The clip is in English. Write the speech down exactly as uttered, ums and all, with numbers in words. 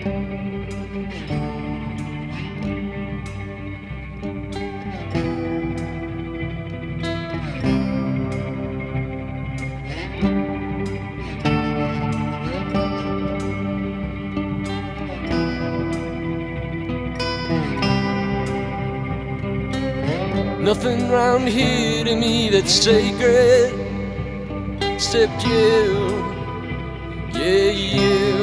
Nothing round here to me that's sacred except you, yeah, you.